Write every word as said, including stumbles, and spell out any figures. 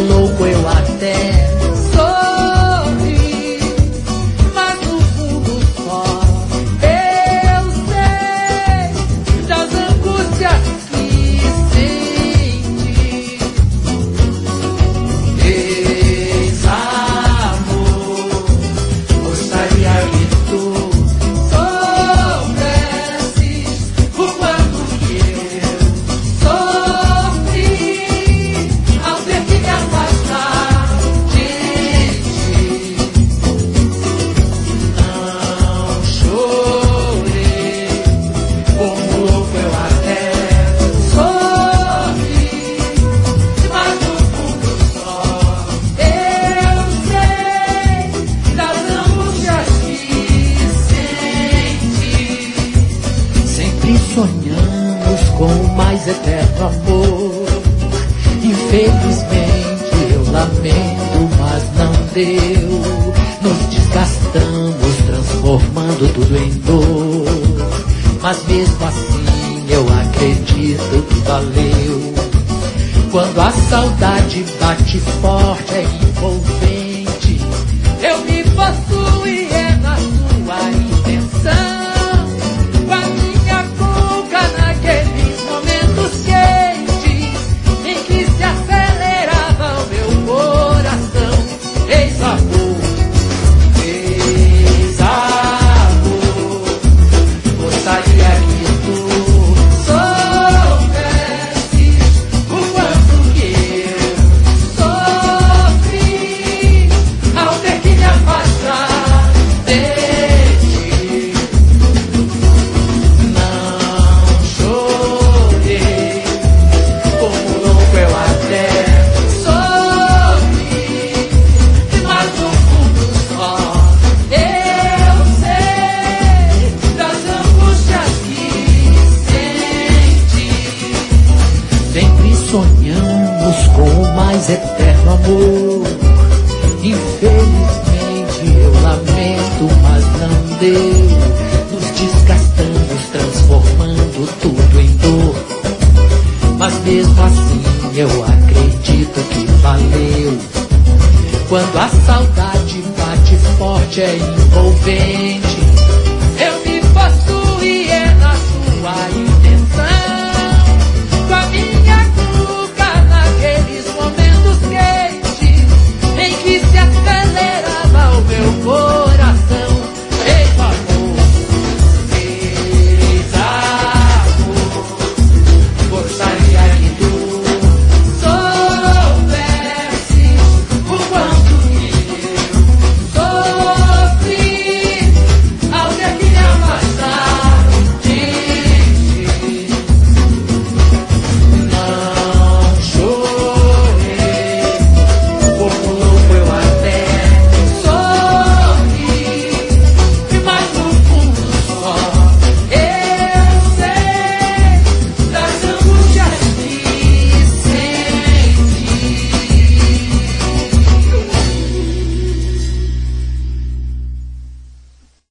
louco eu até sorri, mas no fundo só eu sei das angústias que senti. Ex-amor, gostaria que tu soubesses o quanto que eu sofri ao ter que me afastar de ti. Não chorei, como louco eu até sorri, mas no fundo só eu sei das angústias que senti. Sempre sonhamos com o mais eterno amor. Infelizmente eu lamento, mas não deu. Nos desgastamos, transformando tudo em dor. Mas mesmo assim eu acredito que valeu. Quando a saudade bate forte, é envolvente. Eu me possuo e é na sua intenção. Com a minha boca naqueles momentos quentes em que se acelerava o meu coração. Ex-amor, ex-amor, gostaria que tu soubesses o quanto que eu sofri ao ter que me afastar de ti. Não chorei, como louco eu até sorri, mas no fundo só eu sei das angústias que senti. Sempre sonhamos com o mais eterno amor. Infelizmente eu lamento, mas não deu. Nos desgastamos, transformando tudo em dor. Mas mesmo assim eu acredito que valeu. Quando a saudade bate forte, é envolvente.